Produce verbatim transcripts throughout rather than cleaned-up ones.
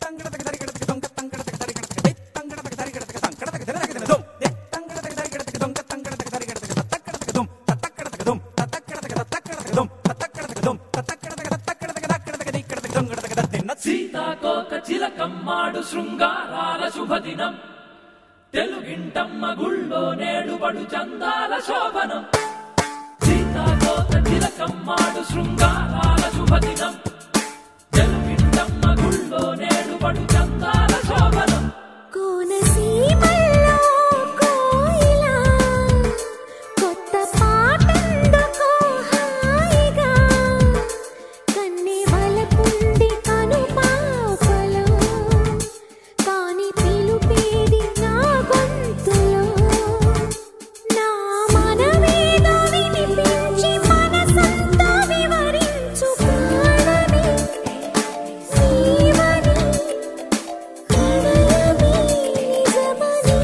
సీతాకోక చిలకమ్మాడు శృంగారాల శుభదినం తెలుగింటమ్మ గుళ్ళో నేడు పడు చందాల శోభనం సీతాకోక చిలకమ్మాడు శృంగారాల శుభదినం తెలుగింటమ్మ గుళ్ళో నేడు పడు చందాల శోభనం కోనసీమల్లో కోయిలా కొత్త పాటందుకో హాయిగా కన్నె వలపుంది కనుపాపలో కాని పిలుపేది నా గొంతులో నా మనమేదో వినిపించి మనసంతా వివరించు ప్రాణమే నీవని హృదయమే నిజమని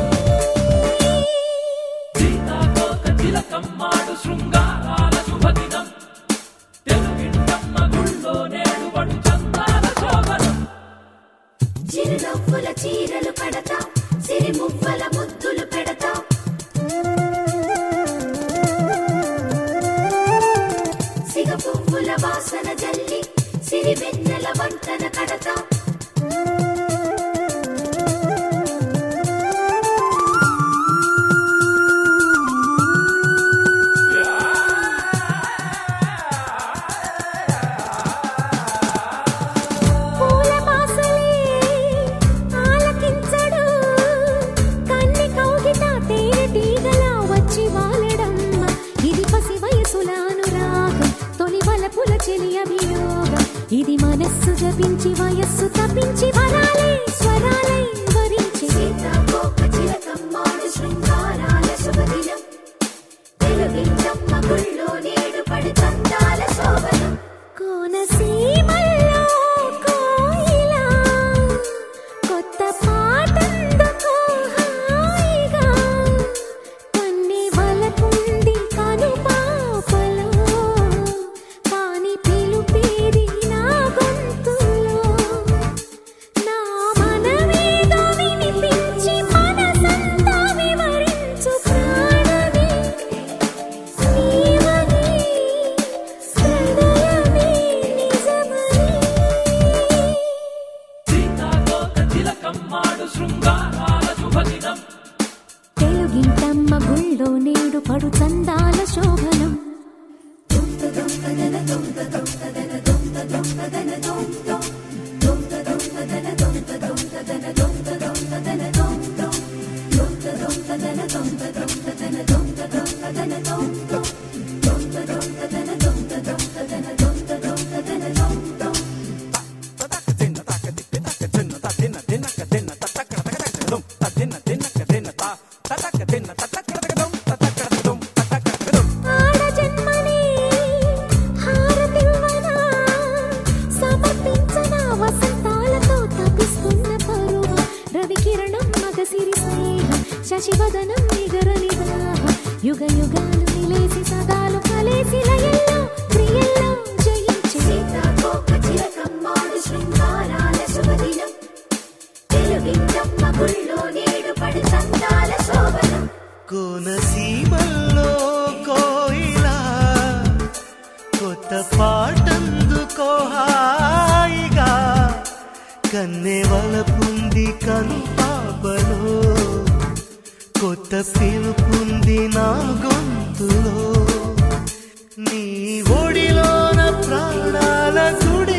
సీతాకోక చిలకమ్మాడు శృంగారాల శుభదినం తెలుగింటమ్మ గుళ్ళో నేడు పడు చందాల శోభనం చిరునవ్వుల చీరలు కడతా సిరి మువ్వల ముద్దులు పెడతా సిగ పువ్వుల వాసన జల్లి సిరి వెన్నెల వంటన కడతా పూల బాసలే ఆలకించడు కన్నె కౌగిట తేనె తీగలా వచ్చి వాలెడమ్మ ఇది పసి వయసుల అనురాగం తొలి వలపుల చెలి అభియోగం ఇది మనస్సు జపించి వయస్సు తప్పించి వరాలే స్వరాలే వరించి సీతాకోక చిలకమ్మాడు శృంగారాల శుభదినం తెలుగింటమ్మ గుళ్ళో నేడు పడు చందాల శోభనం కోనసీమల్లో కోయిలా కొత్త పాటందుకో హాయిగా కన్నె వలపుంది కనుపాపలో కాని పిలుపేది నా గొంతులో నా మనమేదో వినిపించి మనసంతా వివరించు ప్రాణమే నీవని హృదయమే నిజమని సీతాకోక చిలకమ్మాడు శృంగారాల శుభదినం తెలుగింటమ్మ గుళ్ళో నేడు పడు చందాల శోభనం ఆడ జన్మనే హారతివ్వనా సమర్పించనా వసంతాలతో తపిస్తున్న పరువ రవికిరణం మగసిరి స్నేహం శశివదనం నిగరని దాహం యుగ యుగాలు నిలేసి సదాలు కలేసి లయల్లో ప్రియల్లో జయించి సీతాకోక చిలకమ్మాడు శృంగారాల శుభదినం తెలుగింటమ్మ గుళ్ళో నేడు పడు చందాల శోభనం కోనసీమల్లో కోయిలా కొత్త పాటందుకో హాయిగా కన్నె వలపుంది కనుపాపలో కొత్త పిలుపుంది నా గొంతులో నీ ఒడిలోన ప్రాణాల గుడి